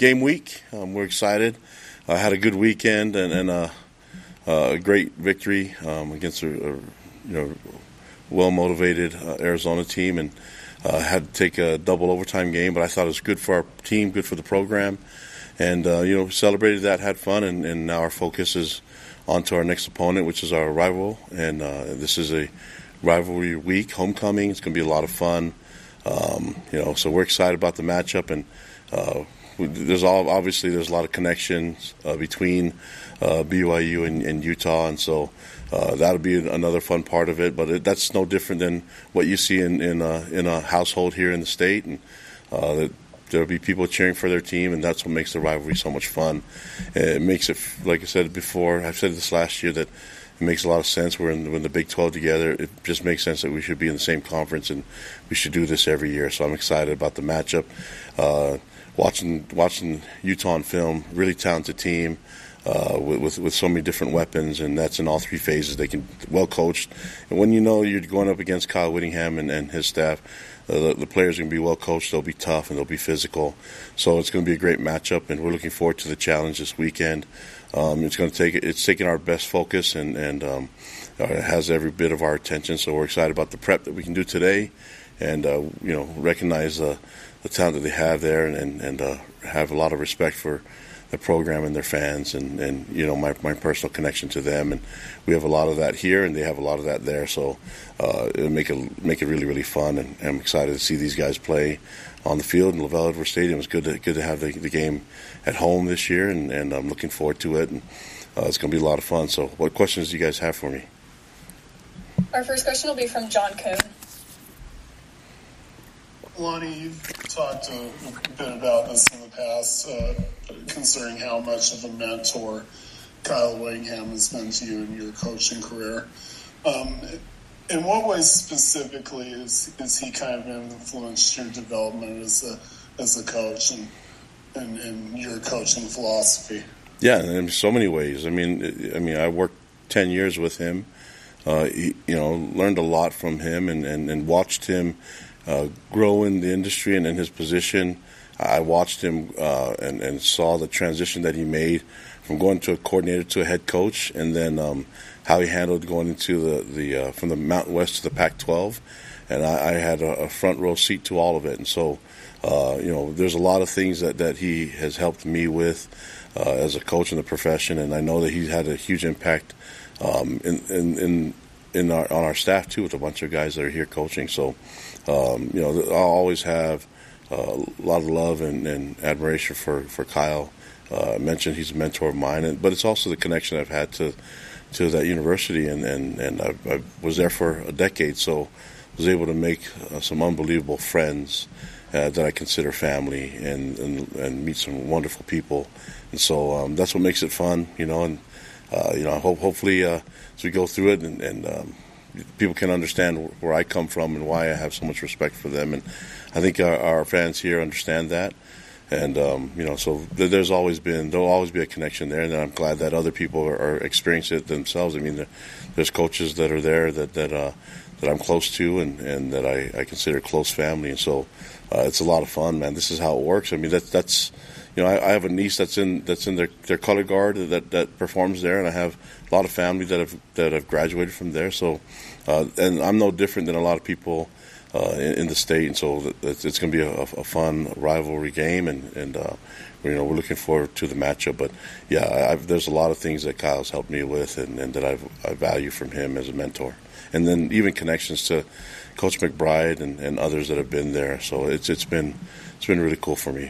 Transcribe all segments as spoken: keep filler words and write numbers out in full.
game week. Um, we're excited. I uh, had a good weekend and, and a, a great victory um, against a, a you know well-motivated uh, Arizona team, and uh, had to take a double overtime game. But I thought it was good for our team, good for the program, and uh, you know celebrated that, had fun, and, and now our focus is on to our next opponent, which is our rival. And uh, this is a rivalry week, homecoming. It's going to be a lot of fun. Um, you know, so we're excited about the matchup, and uh, there's all obviously there's a lot of connections uh, between uh, B Y U and, and Utah, and so uh, that'll be another fun part of it. But it, that's no different than what you see in in a, in a household here in the state, and uh, that there'll be people cheering for their team, and that's what makes the rivalry so much fun. It makes it, like I said before, I've said this last year, that it makes a lot of sense. We're in, we're in the Big twelve together. It just makes sense that we should be in the same conference, and we should do this every year. So I'm excited about the matchup. Uh, watching watching Utah on film, really talented team uh, with, with with so many different weapons, and that's in all three phases. They can well coached, and when you know you're going up against Kyle Whittingham and, and his staff, uh, the, the players are going to be well coached. They'll be tough and they'll be physical. So it's going to be a great matchup, and we're looking forward to the challenge this weekend. Um, it's going to take it's taking our best focus, and and um, uh, it has every bit of our attention. So we're excited about the prep that we can do today, and uh, you know recognize uh, the talent that they have there, and and, and uh, have a lot of respect for the program and their fans, and, and you know my my personal connection to them, and we have a lot of that here, and they have a lot of that there. So uh, it'll make it make it really really fun, and, and I'm excited to see these guys play on the field in LaVell Edwards Stadium. It's good to good to have the, the game at home this year, and, and I'm looking forward to it, and uh, it's going to be a lot of fun. So what questions do you guys have for me? Our first question will be from John Coon. Lonnie, you've talked a bit about this in the past, uh, considering how much of a mentor Kyle Whittingham has been to you in your coaching career. Um, in what ways specifically is is he kind of influenced your development as a as a coach and and, and your coaching philosophy? Yeah, in so many ways. I mean, I mean, I worked ten years with him. Uh, he, you know, learned a lot from him, and, and, and watched him uh, grow in the industry and in his position. I watched him uh, and, and saw the transition that he made from going to a coordinator to a head coach, and then um, how he handled going into the, the uh, from the Mountain West to the Pac twelve. And I, I had a, a front row seat to all of it. And so, uh, you know, there's a lot of things that, that he has helped me with uh, as a coach in the profession, and I know that he's had a huge impact um, in, in, in, in our, on our staff, too, with a bunch of guys that are here coaching. So, um, you know, I'll always have uh, a lot of love and, and admiration for, for Kyle. Uh, I mentioned he's a mentor of mine, and, but it's also the connection I've had to to that university, and, and, and I, I was there for a decade, so was able to make uh, some unbelievable friends uh, that I consider family, and, and, and meet some wonderful people. And so um, that's what makes it fun, you know, and, uh, you know, I hope, hopefully uh, as we go through it, and, and um, people can understand where I come from and why I have so much respect for them. And I think our, our fans here understand that. And, um, you know, so there's always been, there'll always be a connection there, and I'm glad that other people are, are experiencing it themselves. I mean, there, there's coaches that are there that, that, uh, that I'm close to, and, and that I, I consider close family. And so uh, it's a lot of fun, man. This is how it works. I mean, that, that's, you know, I, I have a niece that's in that's in their, their color guard that, that performs there, and I have a lot of family that have that have graduated from there. So, uh, and I'm no different than a lot of people Uh, in, in the state, and so it's, it's going to be a, a fun rivalry game, and, and uh, you know we're looking forward to the matchup. But yeah, I've, there's a lot of things that Kyle's helped me with, and, and that I've, I value from him as a mentor, and then even connections to Coach McBride and, and others that have been there. So it's it's been it's been really cool for me.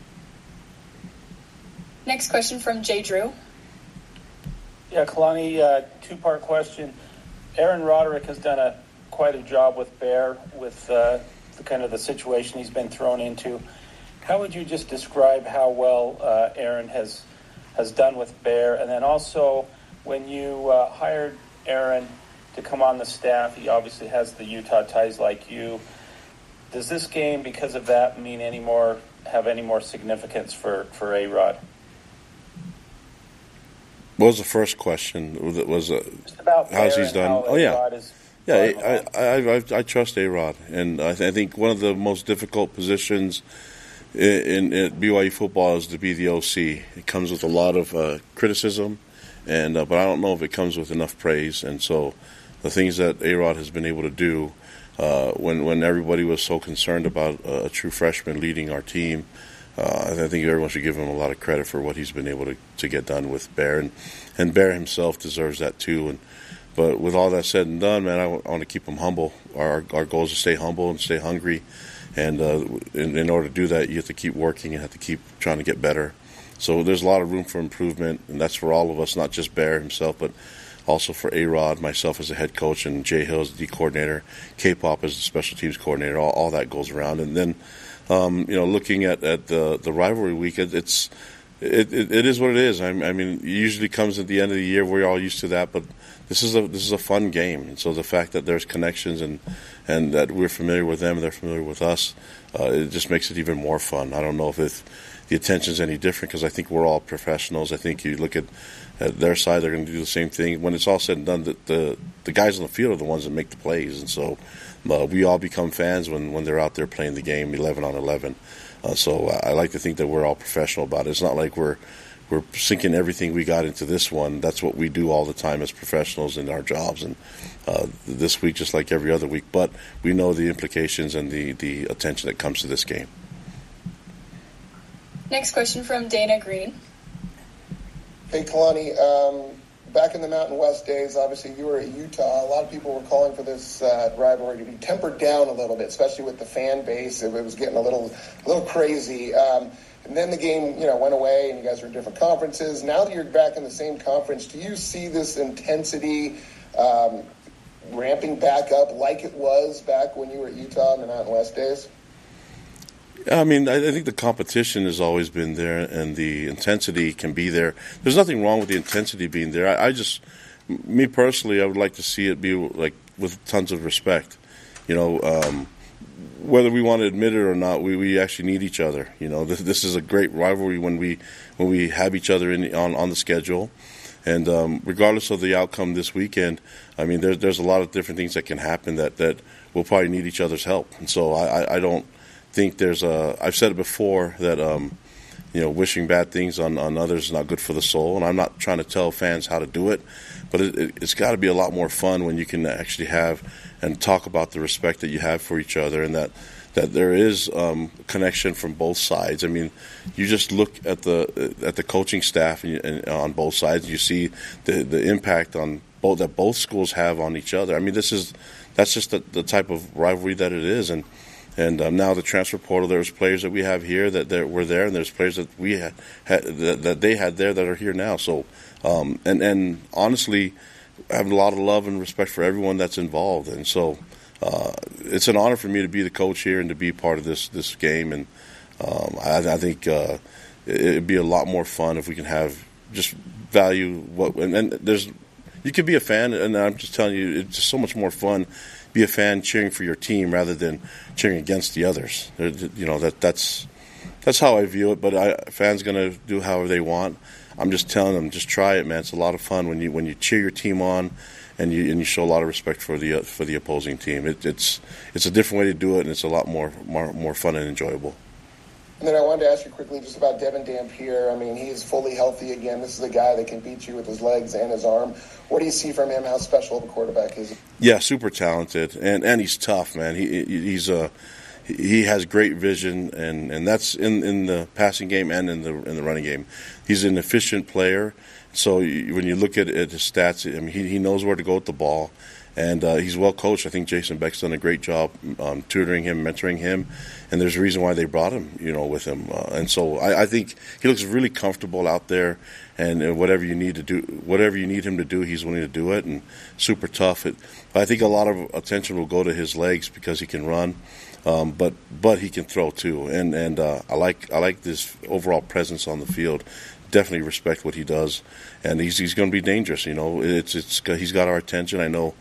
Next question from Jay Drew. Yeah, Kalani, uh, two-part question. Aaron Roderick has done a quite a job with Bear, with uh, the kind of the situation he's been thrown into. How would you just describe how well uh, Aaron has has done with Bear? And then also, when you uh, hired Aaron to come on the staff, he obviously has the Utah ties like you. Does this game, because of that, mean any more, have any more significance for, for A-Rod? What was the first question? Was it, was it Just about how's he's done? How oh yeah. A-Rod is Yeah, I, I, I, I trust A-Rod, and I, th- I think one of the most difficult positions in, in B Y U football is to be the O C. It comes with a lot of uh, criticism, and uh, but I don't know if it comes with enough praise. And so the things that A-Rod has been able to do uh, when when everybody was so concerned about a, a true freshman leading our team, uh, I think everyone should give him a lot of credit for what he's been able to, to get done with Bear, and, and Bear himself deserves that too. And but with all that said and done, man, I, w- I want to keep him humble. Our our goal is to stay humble and stay hungry. And uh, in, in order to do that, you have to keep working and have to keep trying to get better. So there's a lot of room for improvement, and that's for all of us, not just Bear himself, but also for A-Rod, myself as a head coach, and Jay Hill as the D coordinator, K-Pop as the special teams coordinator. All, all that goes around. And then, um, you know, looking at, at the, the rivalry week, it, it's it, it, it is what it is. I, I mean, it usually comes at the end of the year. We're all used to that, but this is a this is a fun game. And so the fact that there's connections and and that we're familiar with them and they're familiar with us, uh, it just makes it even more fun. I don't know if it, the attention's any different because I think we're all professionals. I think you look at, at their side, they're going to do the same thing. When it's all said and done, the, the, the guys on the field are the ones that make the plays. And so uh, we all become fans when, when they're out there playing the game eleven on eleven. Uh, so I like to think that we're all professional about it. It's not like we're we're sinking everything we got into this one. That's what we do all the time as professionals in our jobs, and uh, this week just like every other week. But we know the implications and the, the attention that comes to this game. Next question from Dana Green. Hey, Kalani, um, back in the Mountain West days, obviously you were at Utah. A lot of people were calling for this uh, rivalry to be tempered down a little bit, especially with the fan base. It, it was getting a little, a little crazy. Um, And then the game, you know, went away, and you guys were in different conferences. Now that you're back in the same conference, do you see this intensity um, ramping back up like it was back when you were at Utah in the Mountain West days? I mean, I think the competition has always been there, and the intensity can be there. There's nothing wrong with the intensity being there. I, I just, me personally, I would like to see it be like with tons of respect. You know, um, whether we want to admit it or not, we, we actually need each other. You know, this, this is a great rivalry when we when we have each other in on, on the schedule, and um, regardless of the outcome this weekend, I mean, there's there's a lot of different things that can happen that, that we'll probably need each other's help. And so I, I, I don't think there's a. I've said it before that um, you know, wishing bad things on, on others is not good for the soul, and I'm not trying to tell fans how to do it, but it, it, it's got to be a lot more fun when you can actually have and talk about the respect that you have for each other, and that, that there is um, connection from both sides. I mean, you just look at the at the coaching staff and, you, and on both sides, and you see the the impact on both that both schools have on each other. I mean, this is that's just the, the type of rivalry that it is, and and um, now the transfer portal. There's players that we have here that that were there, and there's players that we had, had that, that they had there that are here now. So, um, and and honestly, I have a lot of love and respect for everyone that's involved, and so uh, it's an honor for me to be the coach here and to be part of this this game. And um, I, I think uh, it'd be a lot more fun if we can have just value what. And, and there's you could be a fan, and I'm just telling you, it's just so much more fun. Be a fan cheering for your team rather than cheering against the others. You know that that's that's how I view it. But I, fans gonna do however they want. I'm just telling them, just try it, man. It's a lot of fun when you when you cheer your team on, and you and you show a lot of respect for the for the opposing team. It, it's it's a different way to do it, and it's a lot more more more fun and enjoyable. And then I wanted to ask you quickly just about Devin Dampier. I mean, he's fully healthy again. This is a guy that can beat you with his legs and his arm. What do you see from him? How special of a quarterback is he? Yeah, super talented, and, and he's tough, man. He he's a he has great vision, and, and that's in, in the passing game and in the in the running game. He's an efficient player. So you, when you look at, at his stats, I mean, he he knows where to go with the ball. And uh, he's well coached. I think Jason Beck's done a great job um, tutoring him, mentoring him, and there's a reason why they brought him, you know, with him. Uh, and so I, I think he looks really comfortable out there. And uh, whatever you need to do, whatever you need him to do, he's willing to do it. And super tough. It, I think a lot of attention will go to his legs because he can run, um, but but he can throw too. And and uh, I like I like this overall presence on the field. Definitely respect what he does, and he's he's going to be dangerous. You know, it's it's he's got our attention. I know.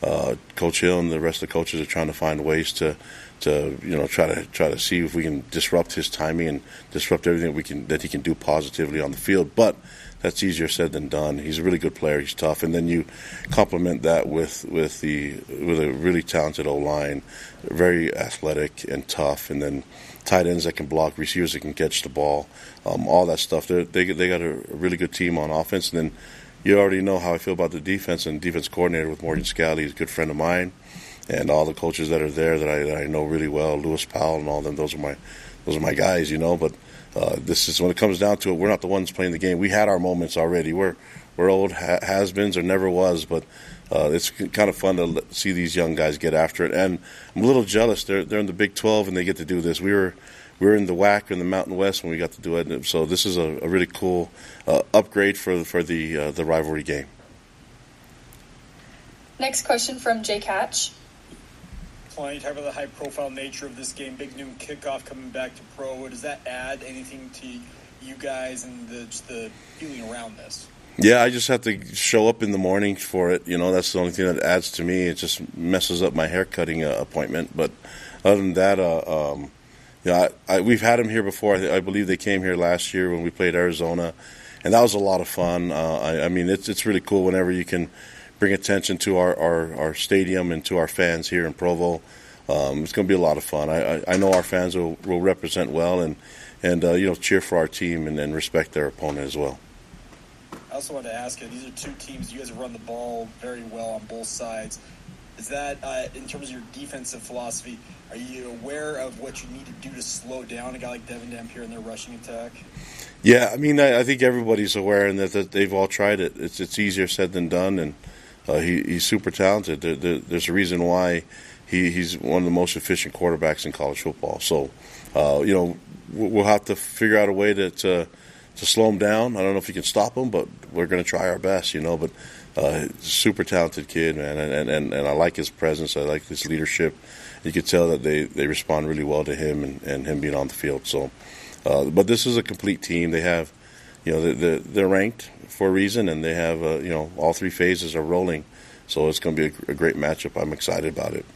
uh, Coach Hill and the rest of the coaches are trying to find ways to, to you know, try to try to see if we can disrupt his timing and disrupt everything we can that he can do positively on the field. But that's easier said than done. He's a really good player. He's tough, and then you complement that with with the with a really talented O-line, very athletic and tough, and then tight ends that can block, receivers that can catch the ball, um, all that stuff. They're, they they got a really good team on offense, and then you already know how I feel about the defense and defense coordinator with Morgan Scalley. He's a good friend of mine, and all the coaches that are there that I that I know really well, Lewis Powell and all them. Those are my those are my guys, you know. But Uh, this is when it comes down to it. We're not the ones playing the game. We had our moments already. We're we're old ha- has-beens or never was, but uh, it's kind of fun to see these young guys get after it. And I'm a little jealous. They're they're in the Big twelve and they get to do this. We were we were in the W A C in the Mountain West when we got to do it. So this is a, a really cool uh, upgrade for for the uh, the rivalry game. Next question from Jake Hatch. You talk about the high-profile nature of this game, big noon kickoff coming back to pro. Does that add anything to you guys and the, just the feeling around this? Yeah, I just have to show up in the morning for it. You know, that's the only thing that adds to me. It just messes up my haircutting uh, appointment. But other than that, uh, um, yeah, I, I, we've had them here before. I, I believe they came here last year when we played Arizona, and that was a lot of fun. Uh, I, I mean, it's it's really cool whenever you can bring attention to our, our, our stadium and to our fans here in Provo. Um, it's going to be a lot of fun. I, I, I know our fans will, will represent well and, and uh, you know, cheer for our team and, and respect their opponent as well. I also wanted to ask you, these are two teams, you guys have run the ball very well on both sides. Is that, uh, in terms of your defensive philosophy, are you aware of what you need to do to slow down a guy like Devin Dampier in their rushing attack? Yeah, I mean, I, I think everybody's aware and that, that they've all tried it. It's it's easier said than done, and uh, he, he's super talented. There, there, there's a reason why he, he's one of the most efficient quarterbacks in college football. So, uh, you know, we'll have to figure out a way to, to to slow him down. I don't know if you can stop him, but we're going to try our best, you know. But uh, super talented kid, man, and, and, and I like his presence. I like his leadership. You could tell that they, they respond really well to him and, and him being on the field. So, uh, but this is a complete team. They have, you know, they're, they're ranked for a reason, and they have, uh, you know, all three phases are rolling. So it's going to be a, a great matchup. I'm excited about it.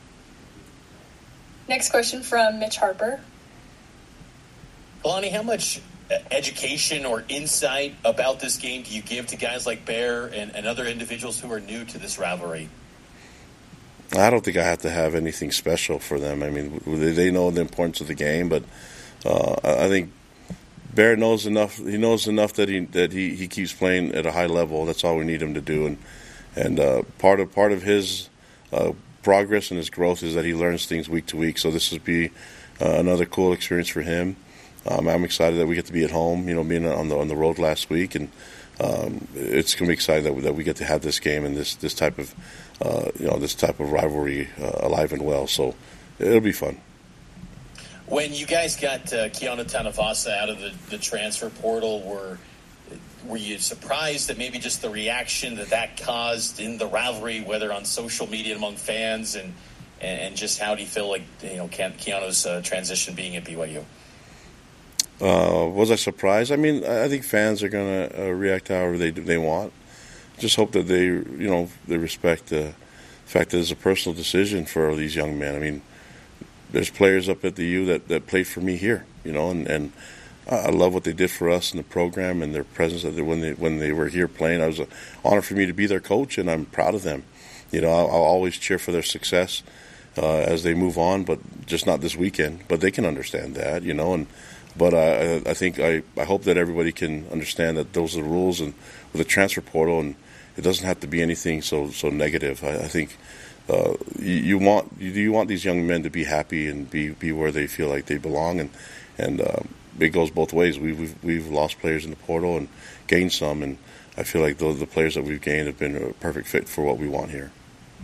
Next question from Mitch Harper. Kalani, how much education or insight about this game do you give to guys like Bear and, and other individuals who are new to this rivalry? I don't think I have to have anything special for them. I mean, they know the importance of the game, but uh, I think Bear knows enough. He knows enough that he that he, he keeps playing at a high level. That's all we need him to do. And and uh, part of part of his uh, progress and his growth is that he learns things week to week. So this will be uh, another cool experience for him. Um, I'm excited that we get to be at home. You know, being on the on the road last week, and um, it's going to be exciting that we, that we get to have this game and this this type of uh, you know this type of rivalry uh, alive and well. So it'll be fun. When you guys got uh, Keanu Tanavasa out of the, the transfer portal, were were you surprised at maybe just the reaction that that caused in the rivalry, whether on social media among fans, and and just how do you feel like you know Keanu's uh, transition being at B Y U? Uh, was I surprised? I mean, I think fans are going to uh, react however they they want. Just hope that they you know they respect the fact that it's a personal decision for these young men. I mean, there's players up at the U that, that played for me here, you know, and, and I love what they did for us in the program and their presence when they when they were here playing. It was an honor for me to be their coach, and I'm proud of them. You know, I'll, I'll always cheer for their success uh, as they move on, but just not this weekend. But they can understand that, you know, and but I, I think I, I hope that everybody can understand that those are the rules and with the transfer portal, and it doesn't have to be anything so so negative. I, I think. Uh, you, you want you, you want these young men to be happy and be, be where they feel like they belong, and and uh, it goes both ways. We've, we've we've lost players in the portal and gained some, and I feel like those the players that we've gained have been a perfect fit for what we want here.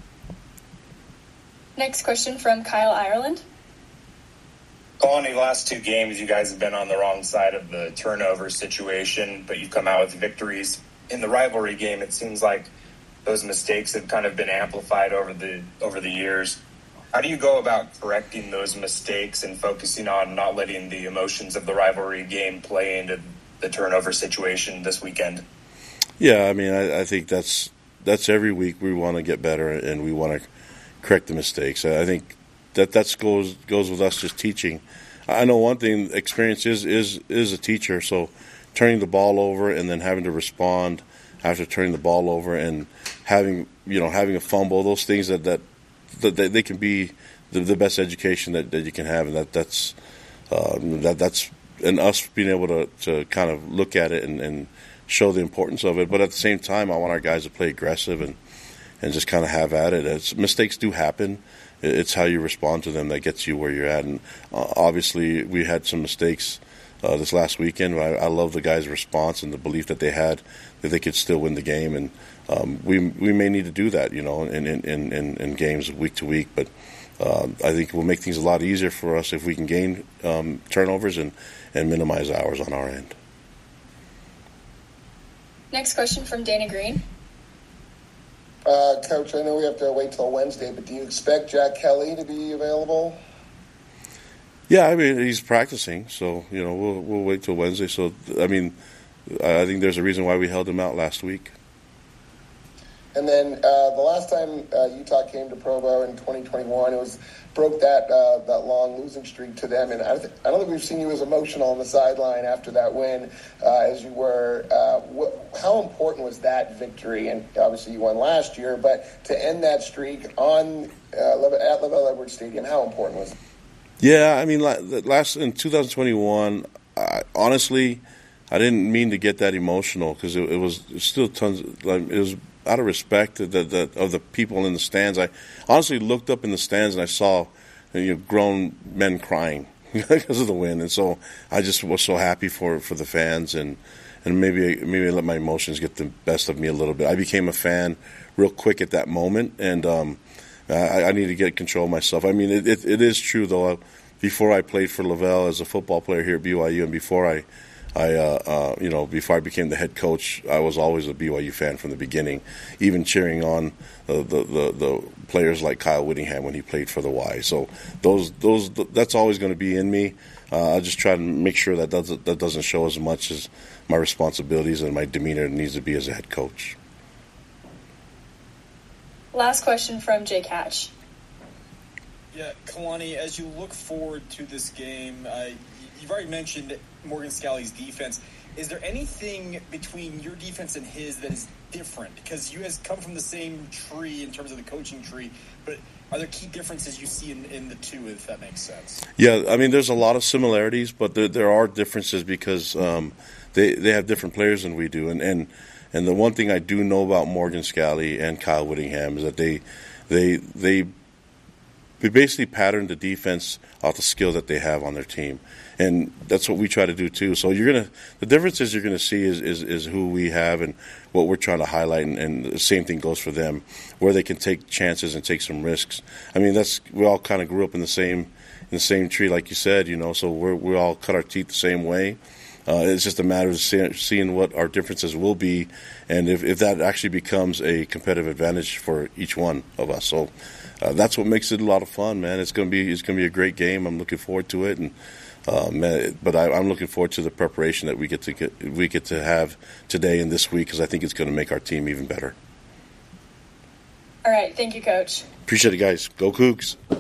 Next question from Kyle Ireland. Kalani, last two games you guys have been on the wrong side of the turnover situation, but you've come out with victories. In the rivalry game, it seems like those mistakes have kind of been amplified over the over the years. How do you go about correcting those mistakes and focusing on not letting the emotions of the rivalry game play into the turnover situation this weekend? Yeah, I mean, I, I think that's that's every week. We want to get better and we want to correct the mistakes. I think that that goes goes with us just teaching. I know one thing, experience is is is a teacher. So turning the ball over and then having to respond after turning the ball over and having you know having a fumble, those things that that, that they, they can be the, the best education that, that you can have, and that that's uh, that that's and us being able to, to kind of look at it and, and show the importance of it. But at the same time, I want our guys to play aggressive and, and just kind of have at it. It's, mistakes do happen. It's how you respond to them that gets you where you're at. And uh, obviously, we had some mistakes uh, this last weekend. I, I love the guys' response and the belief that they had that they could still win the game. And um, we we may need to do that, you know, in in, in, in games week to week. But uh, I think it will make things a lot easier for us if we can gain um, turnovers and, and minimize hours on our end. Next question from Dana Green. Uh, Coach, I know we have to wait till Wednesday, but do you expect Jack Kelly to be available? Yeah, I mean, he's practicing, so, you know, we'll we'll wait till Wednesday. So, I mean, I think there's a reason why we held him out last week. And then uh, the last time uh, Utah came to Provo in twenty twenty-one, it was broke that uh, that long losing streak to them. And I, th- I don't think we've seen you as emotional on the sideline after that win uh, as you were. Uh, wh- how important was that victory? And obviously you won last year, but to end that streak on uh, at LaVell Edwards Stadium, how important was it? Yeah, I mean, last in two thousand twenty-one, I, honestly, I didn't mean to get that emotional because it, it was still tons. Of, like, it was out of respect to the, the, of the people in the stands. I honestly looked up in the stands and I saw you know, grown men crying because of the win, and so I just was so happy for, for the fans, and and maybe maybe I let my emotions get the best of me a little bit. I became a fan real quick at that moment, and um, I, I need to get control of myself. I mean, it, it, it is true though. Before I played for LaVell as a football player here at B Y U, and before I. I, uh, uh, you know, before I became the head coach, I was always a B Y U fan from the beginning, even cheering on uh, the, the the players like Kyle Whittingham when he played for the Y. So those those that's always going to be in me. Uh, I just try to make sure that doesn't, that doesn't show as much as my responsibilities and my demeanor needs to be as a head coach. Last question from Jake Hatch. Yeah, Kalani, as you look forward to this game, uh, you've already mentioned Morgan Scalley's defense. Is there anything between your defense and his that is different? Because you guys come from the same tree in terms of the coaching tree, but are there key differences you see in, in the two, if that makes sense? Yeah, I mean, there's a lot of similarities, but there, there are differences because um, they, they have different players than we do. And, and and the one thing I do know about Morgan Scalley and Kyle Whittingham is that they they they we basically pattern the defense off the skill that they have on their team. And that's what we try to do too. So you're gonna the differences you're gonna see is, is, is who we have and what we're trying to highlight, and, and the same thing goes for them, where they can take chances and take some risks. I mean, that's we all kind of grew up in the same in the same tree, like you said, you know. So we're we all cut our teeth the same way. Uh, it's just a matter of see, seeing what our differences will be, and if, if that actually becomes a competitive advantage for each one of us. So. Uh, that's what makes it a lot of fun, man. It's gonna be it's gonna be a great game. I'm looking forward to it, and um, but I, I'm looking forward to the preparation that we get to get we get to have today and this week, because I think it's going to make our team even better. All right, thank you, Coach. Appreciate it, guys. Go Cougs.